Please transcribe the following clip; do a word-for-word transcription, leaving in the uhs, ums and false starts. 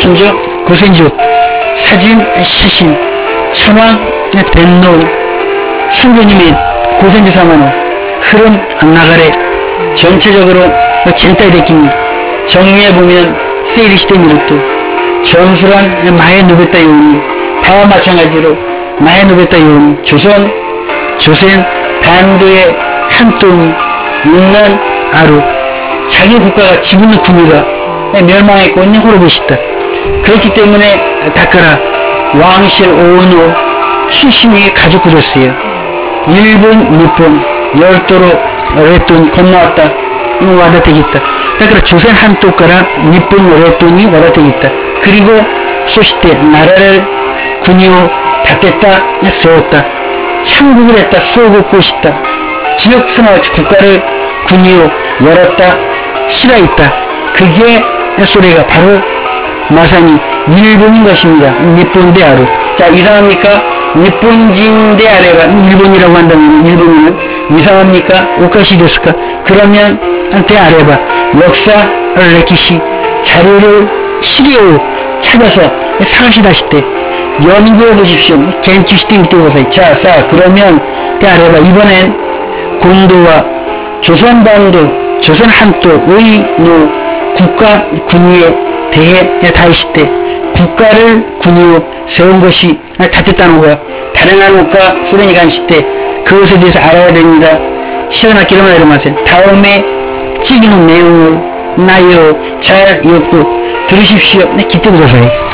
심지어 고센족 사진 시신 천황 덴노 선조님의 고센주 사만의 흐름 나가래 전체적으로 젠타이 데킹 정리해 보면 세일 시대미로도 전술한 마에 누베타 요니 다와 마찬가지로 마에 누베타 요니 조선 조선 반도의 한동이 있는 아루 자기 국가가 지분의 군위가 멸망했고 호로보시다. 그렇기 때문에 다카라 왕실 오노 출신이 가족 구조였어요. 일본, 일본 열도로 레톤 건너왔다. 이거 와다되겠다. 다카라 조선 한도가라 일본 레톤이 와다되겠다. 그리고 소시대 나라를 군위로 닫겠다, 세웠다. 창국을 했다, 수호고 싶다. 지역 승화 국가를 군위로 열었다, 실화있다. 그게 소리가 바로 마사니 일본인 것입니다. 일본 대 아루. 자, 이상합니까? 일본진 대 아래가 일본이라고 한다면 일본인은 이상합니까? 오카시 데스까? 그러면 대 아래가 역사, 레키시, 자료를 시리오 찾아서 사가시다실 때 연구해 보십시오. 겐추시대 미테고사이. 자, 자, 그러면 대 아래가 이번엔 공도와 조선반도, 조선 한도의 노 국가 군위에 대해 다이시 때 국가를 군위로 세운 것이 다 됐다는 거야. 다른 한국과 소련이 간시 때 그것에 대해서 알아야 됩니다. 시원하게 기름을 내려마세요. 다음에 찍는 내용을 나요 잘 읽고 들으십시오. 네, 기대ください.